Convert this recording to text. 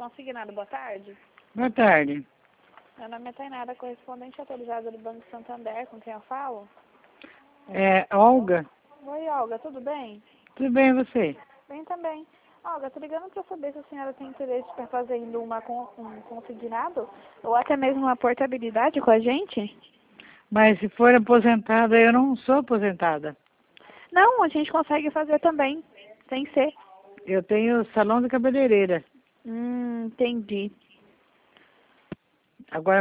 consignado, boa tarde. Boa tarde. Meu nome é Tainara, correspondente atualizada do Banco Santander, com quem eu falo? É Olga? Oi, Olga, tudo bem? Tudo bem e você? Bem também. Olga, tô ligando para saber se a senhora tem interesse em estar fazendo um consignado ou até mesmo uma portabilidade com a gente? Mas se for aposentada, eu não sou aposentada. Não, a gente consegue fazer também, sem ser. Eu tenho salão de cabeleireira. Entendi. Agora